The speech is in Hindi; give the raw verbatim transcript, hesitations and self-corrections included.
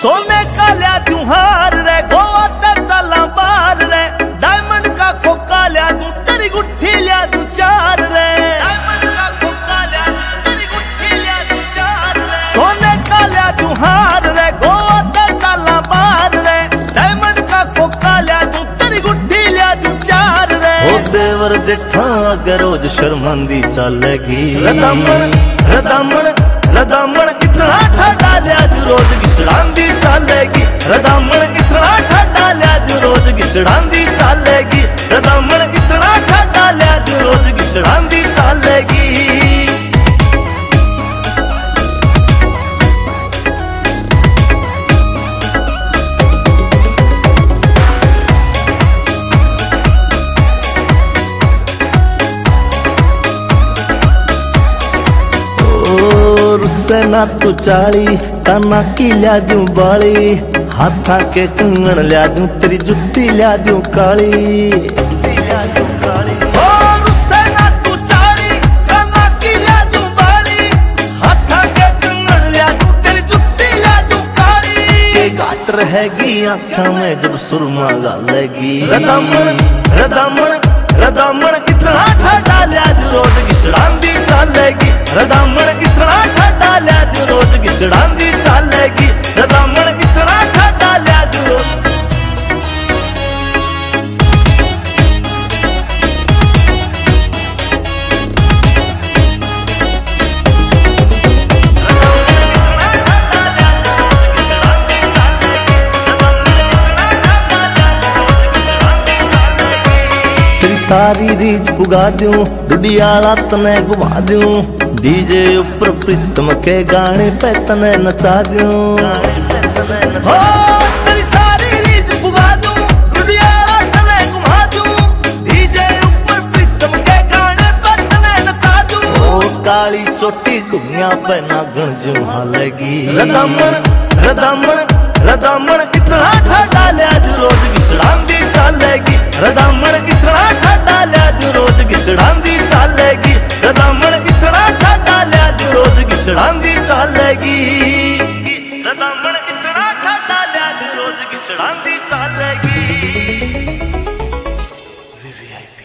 सोने का लिया तू हार रे, गोवा ते चला बार रे, डायमंड का खोका लिया तू, तेरी गुट्ठी लिया तू चार रे, डायमंड का खोका लिया तू, तेरी गुट्ठी लिया तू चार रे, सोने का लिया तू हार रे, गोवा ते चला बार रे, डायमंड का खोका लिया तू, तेरी गुट्ठी लिया तू चार रे। ओ देवर जेठा अगर रोज शर्मांदी चलेगी, रदामण रदामण रदामण इतना ठाडा लिया जो रोज घिसड़ांदी चलेगी, रदामण इतना ठाडा लिया जो रोज घिसड़ांदी चलेगी, रदामण इतना ठाडा लिया जो रोज घिसड़ांदी चलेगी। रुस्से ना तू चाली काना की लिया दूं बाली, हाथा के कंगन लिया दूं, तेरी जुत्ती लिया दूं काली, जुत्ती लिया दूं काली। ओ रुस्से ना तू चाली काना की लिया दूं बाली, हाथा के कंगन लिया दूं, तेरी जुत्ती लिया दूं काली। के घाट रहेगी आँखों में जब सुरमा गालेगी, रदामण रदामण रदामण इतना ठाडा लिया जो रोज घिसड़ांदी चलेगी, रदामण इतना ठाडा लिया जो रोज घिसड़ांदी चलेगी, रदामण इतना ठाडा लिया जो रोज। सारी रीच पुगा दूं, डुडियाला तने घुमा दूं, डीजे ऊपर प्रीतम के गाने पे तने नचा दूं। हो तेरी सारी रीच पुगा दूं, डुडियाला तने घुमा दूं, डीजे ऊपर प्रीतम के गाने पे तने नचा दूं। ओ काली चोटी दुनिया पे नागन जो हालेगी, रदामण रदामण रदामण इतना ठाडा लिया जो रोज घिसड़ांदी चलेगी, रदामण इतना ठाडा लिया जो रोज घिसड़ांदी चलेगी, रदामण